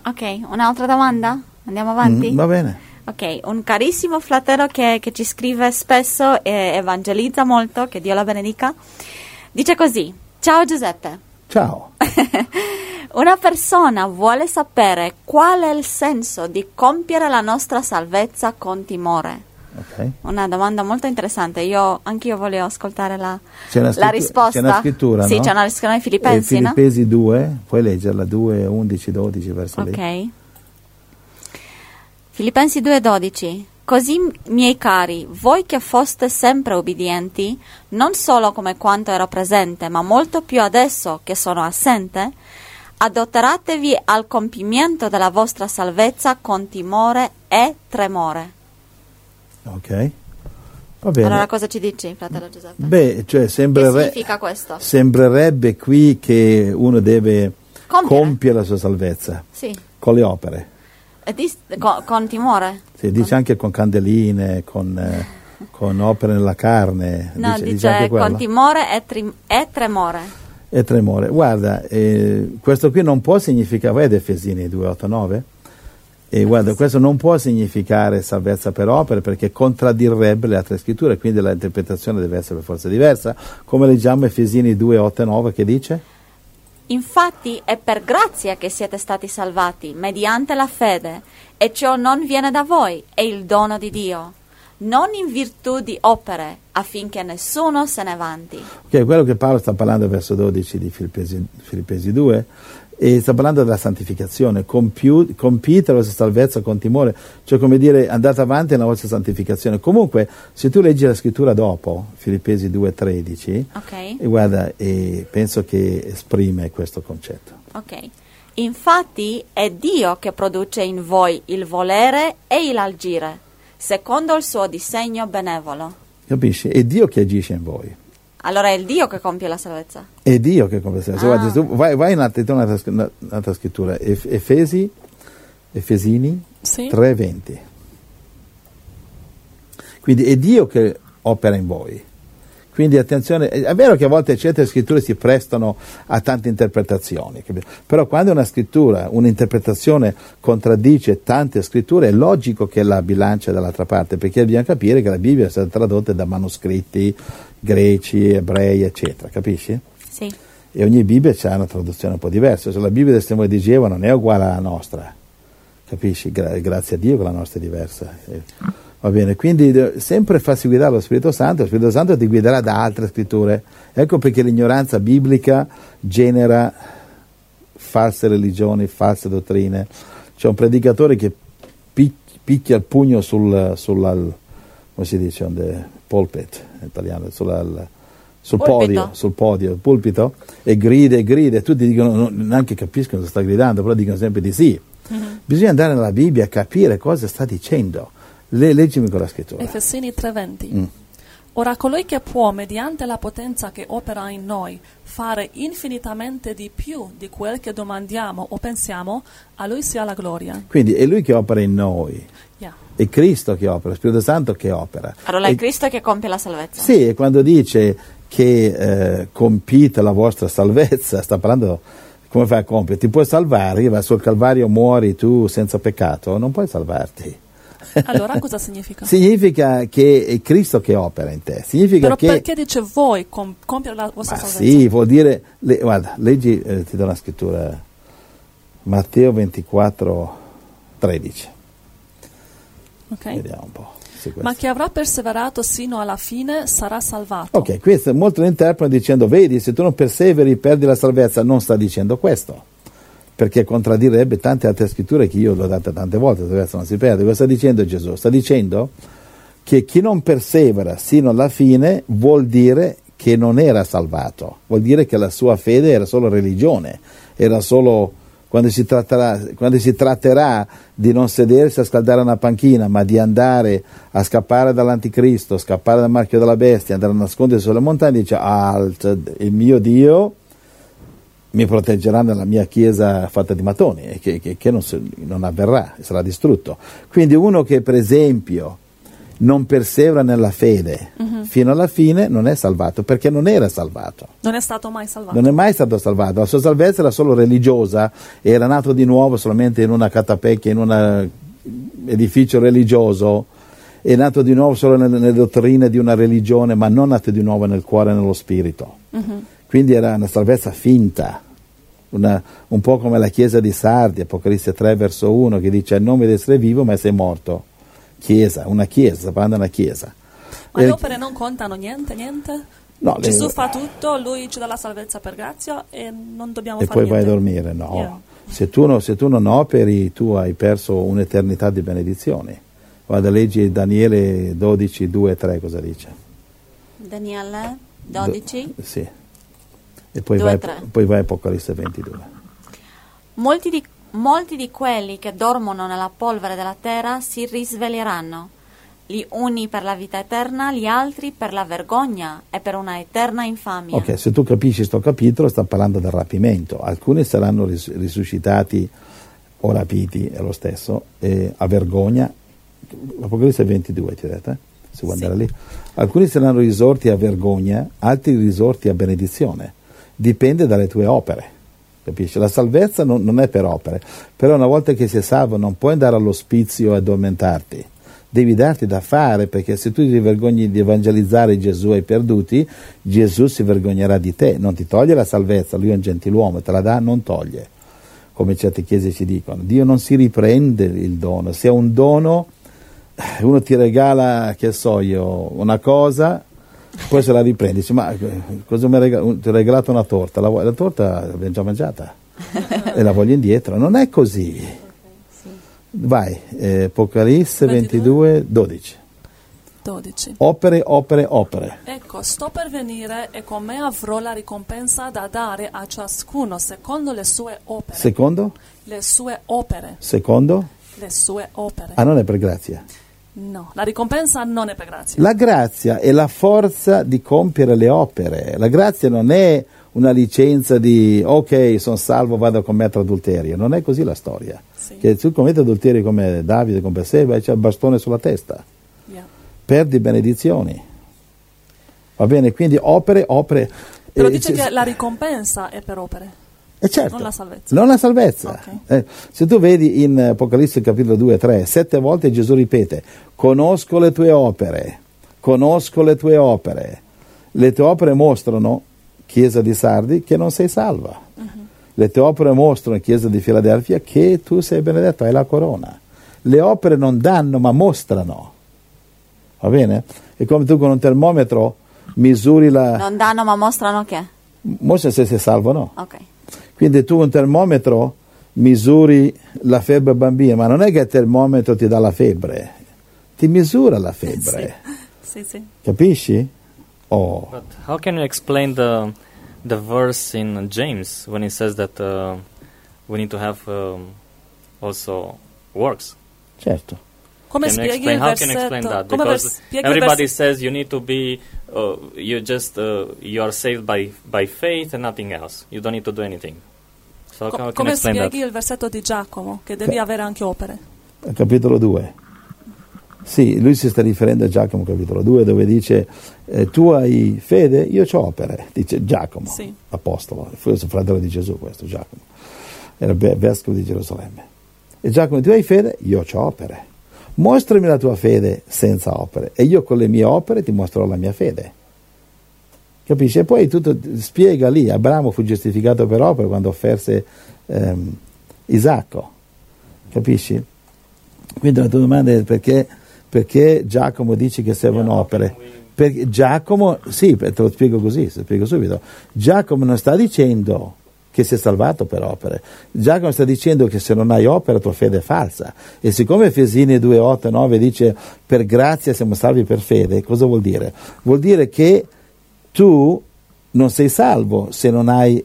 Ok, un'altra domanda? Andiamo avanti? Va bene. Ok, un carissimo fratello che ci scrive spesso e evangelizza molto, che Dio la benedica, dice così: ciao Giuseppe. Ciao. Una persona vuole sapere qual è il senso di compiere la nostra salvezza con timore. Okay. Una domanda molto interessante. Anch'io voglio ascoltare la risposta. C'è una scrittura, sì, no? c'è una scrittura in Filipensi, no? Filippesi 2, puoi leggerla, 2, 11, 12 verso lì. Ok. Filipensi 2,12. Così, miei cari, voi che foste sempre obbedienti, non solo come quanto ero presente, ma molto più adesso che sono assente, adoperatevi al compimento della vostra salvezza con timore e tremore. Ok, va bene. Allora cosa ci dici, fratello Giuseppe? Beh, cioè Che significa questo? sembrerebbe qui che uno deve compiere la sua salvezza, sì, con le opere. Con timore? Sì, dice anche con candeline, con opere nella carne. No, dice anche con timore e tremore. E tremore. Guarda, questo qui non può significare, vai ad Efesini 2, 8, 9, e guarda, questo non può significare salvezza per opere, perché contraddirebbe le altre scritture, quindi l'interpretazione deve essere per forza diversa. Come leggiamo Efesini 2, 8 e 9, che dice? Infatti è per grazia che siete stati salvati, mediante la fede, e ciò non viene da voi, è il dono di Dio, non in virtù di opere, affinché nessuno se ne vanti. Ok, quello che Paolo sta parlando verso 12 di Filippesi 2, e sta parlando della santificazione. Compite la vostra salvezza con timore, cioè come dire, andate avanti nella vostra santificazione. Comunque, se tu leggi la scrittura dopo, Filippesi 2,13, okay, e guarda, penso che esprime questo concetto. Ok, infatti è Dio che produce in voi il volere e l'agire, secondo il suo disegno benevolo. Capisci? È Dio che agisce in voi. Allora è il Dio che compie la salvezza. È Dio che compie la salvezza. Guarda, tu vai in un'altra scrittura, Efesini sì, 3:20. Quindi è Dio che opera in voi. Quindi attenzione, è vero che a volte certe scritture si prestano a tante interpretazioni, però quando una scrittura, un'interpretazione contraddice tante scritture, è logico che la bilancia dall'altra parte, perché dobbiamo capire che la Bibbia è stata tradotta da manoscritti greci, ebrei, eccetera, capisci? Sì. E ogni Bibbia ha una traduzione un po' diversa, cioè la Bibbia del Signore di Geova non è uguale alla nostra, capisci? Grazie a Dio che la nostra è diversa. Va bene, quindi sempre farsi guidare lo Spirito Santo ti guiderà da altre scritture. Ecco perché l'ignoranza biblica genera false religioni, false dottrine. C'è un predicatore che picchia il pugno come si dice, pulpit in italiano, sul podio, pulpito, e grida, e tutti dicono, neanche capiscono cosa sta gridando, però dicono sempre di sì. Mm-hmm. Bisogna andare nella Bibbia a capire cosa sta dicendo. Leggimi con la scrittura. Efesini 3:20. Ora colui che può, mediante la potenza che opera in noi, fare infinitamente di più di quel che domandiamo o pensiamo, a lui sia la gloria. Quindi è lui che opera in noi. Yeah. È Cristo che opera, lo Spirito Santo che opera. Allora è Cristo che compie la salvezza. Sì, e quando dice che compite la vostra salvezza, sta parlando come fai a compiere. Ti puoi salvare, vai sul Calvario, muori tu senza peccato, non puoi salvarti. Allora cosa significa? Significa che è Cristo che opera in te. Significa però che... perché dice voi compiere la vostra salvezza? Sì, vuol dire... guarda, leggi, ti do una scrittura. Matteo 24:13. Ok. Vediamo un po'. Ma chi avrà perseverato sino alla fine sarà salvato. Ok, questo molti lo interpretano dicendo, vedi, se tu non perseveri perdi la salvezza. Non sta dicendo questo, perché contraddirebbe tante altre scritture che io l'ho date tante volte, la salvezza non si perde. Cosa sta dicendo Gesù? Sta dicendo che chi non persevera sino alla fine vuol dire che non era salvato, vuol dire che la sua fede era solo religione, era solo... Quando si tratterà di non sedersi a scaldare una panchina, ma di andare a scappare dall'anticristo, scappare dal marchio della bestia, andare a nascondersi sulle montagne, dice, il mio Dio mi proteggerà nella mia chiesa fatta di mattoni, e che non avverrà, sarà distrutto. Quindi uno che per esempio non persevera nella fede fino alla fine non è salvato, perché non era salvato. Non è stato mai salvato. Non è mai stato salvato. La sua salvezza era solo religiosa, era nato di nuovo solamente in una catapecchia, in un edificio religioso, è nato di nuovo solo nelle dottrine di una religione, ma non nato di nuovo nel cuore e nello spirito. Quindi era una salvezza finta, un po' come la chiesa di Sardi, Apocalisse 3 verso 1, che dice: non vedi essere vivo ma sei morto. Chiesa, una chiesa, sta parlando di una chiesa. Ma le opere non contano niente? No, Gesù fa tutto, lui ci dà la salvezza per grazia e non dobbiamo e fare poi niente. vai a dormire, no. Yeah. Se tu non operi, tu hai perso un'eternità di benedizioni. Guarda, leggi Daniele 12, 2 e 3 cosa dice. Daniele 12. Sì. E poi 2 vai, e 3. poi vai a Apocalisse 22. Molti di quelli che dormono nella polvere della terra si risveglieranno, gli uni per la vita eterna, gli altri per la vergogna e per una eterna infamia. Ok, se tu capisci sto capitolo, sta parlando del rapimento. Alcuni saranno risuscitati o rapiti, è lo stesso, a vergogna. Apocalisse 22 ti ho detto, se vuoi andare lì. Alcuni saranno risorti a vergogna, altri risorti a benedizione. Dipende dalle tue opere, capisci? La salvezza non è per opere, però una volta che sei salvo non puoi andare all'ospizio e addormentarti, devi darti da fare, perché se tu ti vergogni di evangelizzare Gesù ai perduti, Gesù si vergognerà di te, non ti toglie la salvezza, lui è un gentiluomo, te la dà, non toglie, come certe chiese ci dicono. Dio non si riprende il dono, se è un dono uno ti regala, che so io, una cosa, poi se la riprendi, dici: ma cosa mi ti ho regalato una torta, la torta l'abbiamo già mangiata e la voglio indietro. Non è così. Vai, Apocalisse 22, 12. Opere. Ecco, sto per venire e con me avrò la ricompensa da dare a ciascuno secondo le sue opere. Secondo? Le sue opere. Secondo? Le sue opere. Ah, non è per grazia? No, la ricompensa non è per grazia. La grazia è la forza di compiere le opere. La grazia non è una licenza di ok, sono salvo, vado a commettere adulterio. Non è così la storia. Sì. Che tu commetti adulterio come Davide, come Berseba, e c'è il bastone sulla testa. Yeah. Perdi benedizioni. Va bene, quindi opere. Però dice che la ricompensa è per opere. Certo, non la salvezza. Non la salvezza. Okay. Se tu vedi in Apocalisse capitolo 2 e 3, 7 volte Gesù ripete: conosco le tue opere. Le tue opere mostrano, chiesa di Sardi, che non sei salva. Le tue opere mostrano, chiesa di Filadelfia, che tu sei benedetto, hai la corona. Le opere non danno ma mostrano. Va bene? È come tu con un termometro misuri la... Non danno ma mostrano che? Mostra se sei salvo o no. Ok. Quindi tu un termometro misuri la febbre bambina, ma non è che il termometro ti dà la febbre, ti misura la febbre. Sì. Capisci? Oh. But how can you explain the verse in James when it says that we need to have also works? Certo. Come Can you spieghi explain? il How versetto? can you explain that? Come Because spieghi everybody says you need to be, you are saved by faith and nothing else. You don't need to do anything. So how can you come explain spieghi that? il versetto di Giacomo, che devi avere anche opere? Capitolo 2. Sì, lui si sta riferendo a Giacomo capitolo 2, dove dice tu hai fede, io ho opere, dice Giacomo, sì. apostolo, fu il fratello di Gesù questo, Giacomo, era vescovo di Gerusalemme. E Giacomo, tu hai fede, io ho opere. Mostrami la tua fede senza opere e io con le mie opere ti mostrerò la mia fede. Capisci? E poi tutto spiega lì, Abramo fu giustificato per opere quando offerse Isacco. Capisci? Quindi la tua domanda è perché Giacomo dice che servono opere? Perché Giacomo, sì, te lo spiego così, te lo spiego subito. Giacomo non sta dicendo che sei salvato per opere. Giacomo sta dicendo che se non hai opera tua fede è falsa. E siccome Efesini 2, 8 e 9 dice per grazia siamo salvi per fede, cosa vuol dire? Vuol dire che tu non sei salvo se non hai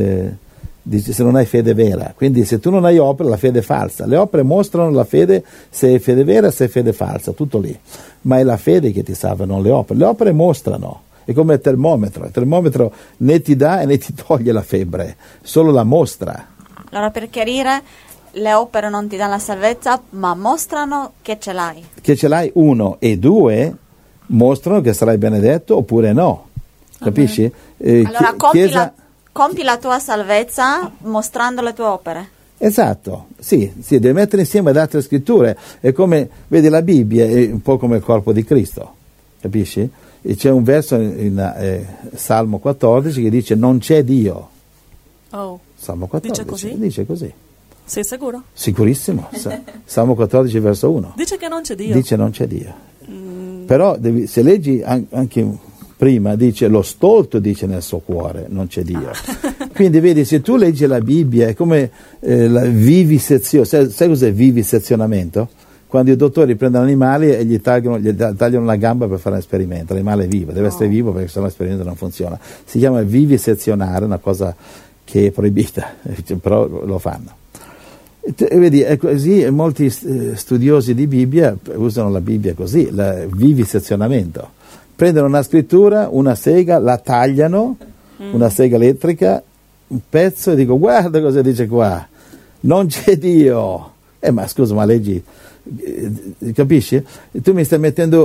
fede vera. Quindi se tu non hai opere la fede è falsa. Le opere mostrano la fede, se è fede vera, se è fede falsa, tutto lì. Ma è la fede che ti salva, non le opere. Le opere mostrano. È come il termometro né ti dà né ti toglie la febbre, solo la mostra. Allora, per chiarire, le opere non ti danno la salvezza, ma mostrano che ce l'hai. Che ce l'hai, 1, e 2, mostrano che sarai benedetto oppure no. Capisci? Allora compi la tua salvezza mostrando le tue opere. Esatto, sì, devi mettere insieme ad altre scritture. È come, vedi, la Bibbia è un po' come il corpo di Cristo, capisci? E c'è un verso in Salmo 14 che dice non c'è Dio. Oh. Salmo 14 dice così. Sei sicuro? Sicurissimo. Salmo 14 verso 1. Dice che non c'è Dio. Dice non c'è Dio. Però se leggi anche prima, dice lo stolto dice nel suo cuore non c'è Dio. Quindi vedi, se tu leggi la Bibbia è come la vivisezione. Sai cos'è vivisezionamento? Quando i dottori prendono animali e gli tagliano la gamba per fare un esperimento. L'animale è vivo, deve essere vivo perché sennò l'esperimento non funziona. Si chiama vivisezionare, una cosa che è proibita, però lo fanno. E vedi, è così, molti studiosi di Bibbia usano la Bibbia così, il vivisezionamento. Prendono una scrittura, una sega, la tagliano, una sega elettrica, un pezzo, e dico guarda cosa dice qua, non c'è Dio. Ma scusa, ma leggi, capisci? Tu mi stai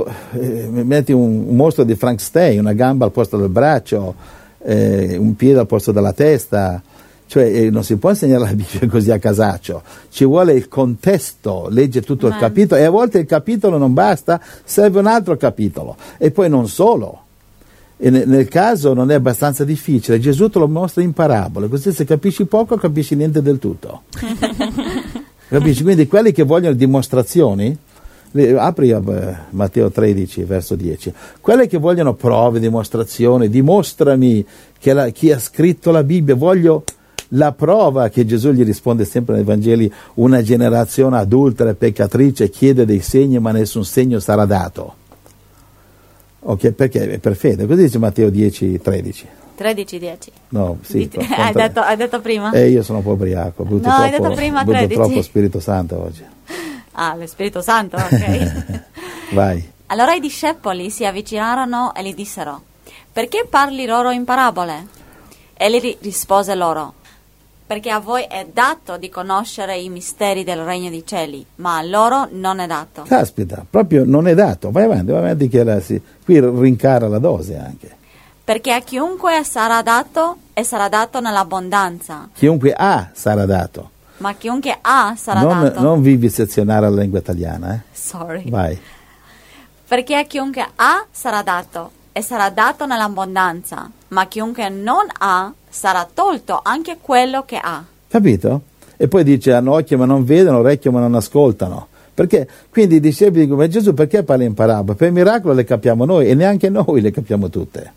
metti un mostro di Frankenstein, una gamba al posto del braccio, un piede al posto della testa, cioè non si può insegnare la Bibbia così a casaccio, ci vuole il contesto, legge tutto il capitolo, e a volte il capitolo non basta, serve un altro capitolo, e poi non solo, e nel caso non è abbastanza difficile, Gesù te lo mostra in parabole, così se capisci poco capisci niente del tutto. Capisci? Quindi quelli che vogliono dimostrazioni, apri Matteo 13 verso 10, quelli che vogliono prove, dimostrazioni, dimostrami che chi ha scritto la Bibbia, voglio la prova, che Gesù gli risponde sempre nei Vangeli, una generazione adultera e peccatrice chiede dei segni ma nessun segno sarà dato. Ok, perché è per fede, così dice Matteo 10, 13. 13-10. No, sì. Hai detto prima? Io sono un po' ubriaco, no, hai detto prima 13. Troppo Spirito Santo oggi. Lo Spirito Santo, ok. Vai. Allora i discepoli si avvicinarono e gli dissero: perché parli loro in parabole? Egli rispose loro: perché a voi è dato di conoscere i misteri del regno dei cieli, ma a loro non è dato. Caspita, proprio non è dato. Vai avanti che qui rincara la dose anche. Perché a chiunque sarà dato e sarà dato nell'abbondanza. Chiunque ha sarà dato. Ma chiunque ha sarà dato. Non vivisezionare la lingua italiana, Sorry. Vai. Perché a chiunque ha sarà dato e sarà dato nell'abbondanza, ma chiunque non ha sarà tolto anche quello che ha. Capito? E poi dice: hanno occhi ma non vedono, orecchio ma non ascoltano. Perché? Quindi i discepoli dicono: ma Gesù perché parla in parabole? Per miracolo le capiamo noi e neanche noi le capiamo tutte.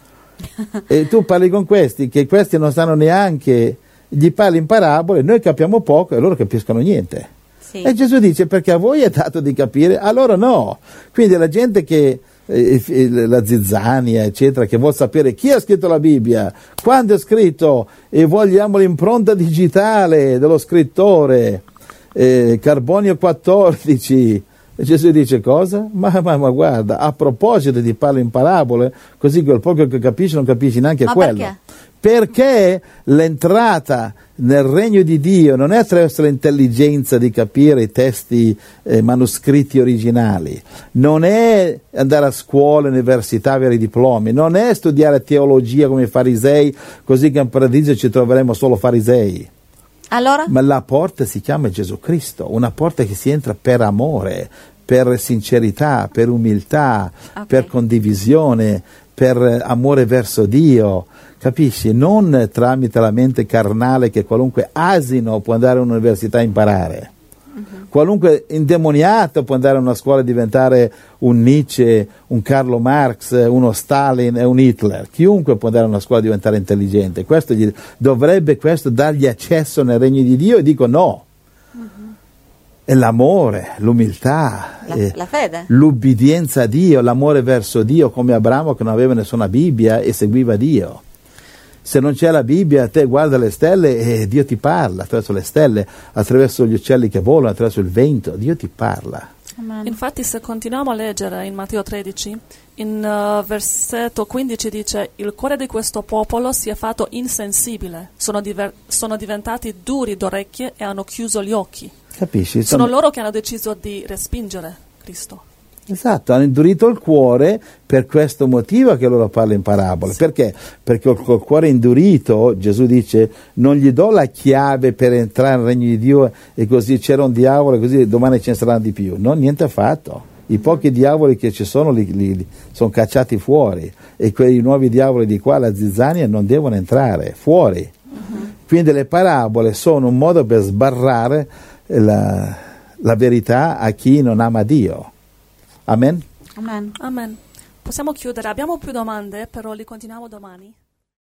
E tu parli con questi che questi non sanno neanche, gli parli in parabole, noi capiamo poco e loro capiscono niente. Sì. E Gesù dice: perché a voi è dato di capire, a loro no. Quindi la gente che la zizzania eccetera, che vuol sapere chi ha scritto la Bibbia, quando è scritto, e vogliamo l'impronta digitale dello scrittore, carbonio 14. E Gesù dice: cosa? Ma guarda, a proposito di parla in parabole, così quel poco che capisci non capisci neanche quello. Perché l'entrata nel regno di Dio non è attraverso l'intelligenza di capire i testi manoscritti originali, non è andare a scuola, università, avere i diplomi, non è studiare teologia come i farisei, così che in paradiso ci troveremo solo farisei. Allora? Ma la porta si chiama Gesù Cristo, una porta che si entra per amore, per sincerità, per umiltà, per condivisione, per amore verso Dio, capisci? Non tramite la mente carnale che qualunque asino può andare all'università a imparare. Qualunque indemoniato può andare a una scuola e diventare un Nietzsche, un Carlo Marx, uno Stalin e un Hitler. Chiunque può andare a una scuola e diventare intelligente. Dovrebbe dargli accesso nel regno di Dio? E dico no. È l'amore, l'umiltà, la fede, l'ubbidienza a Dio, l'amore verso Dio, come Abramo che non aveva nessuna Bibbia e seguiva Dio. Se non c'è la Bibbia, te guarda le stelle e Dio ti parla attraverso le stelle, attraverso gli uccelli che volano, attraverso il vento, Dio ti parla. Amen. Infatti, se continuiamo a leggere in Matteo 13, in versetto 15 dice: il cuore di questo popolo si è fatto insensibile, sono diventati duri d'orecchie e hanno chiuso gli occhi. Capisci? Sono loro che hanno deciso di respingere Cristo. Esatto, hanno indurito il cuore per questo motivo che loro parla in parabole. Sì. Perché? Perché col cuore indurito, Gesù dice, non gli do la chiave per entrare nel regno di Dio e così c'era un diavolo e così domani ce ne saranno di più. No, niente affatto. I pochi diavoli che ci sono li sono cacciati fuori e quei nuovi diavoli di qua, la zizzania, non devono entrare fuori. Quindi le parabole sono un modo per sbarrare la verità a chi non ama Dio. Amen? Amen. Amen. Possiamo chiudere, abbiamo più domande, però li continuiamo domani.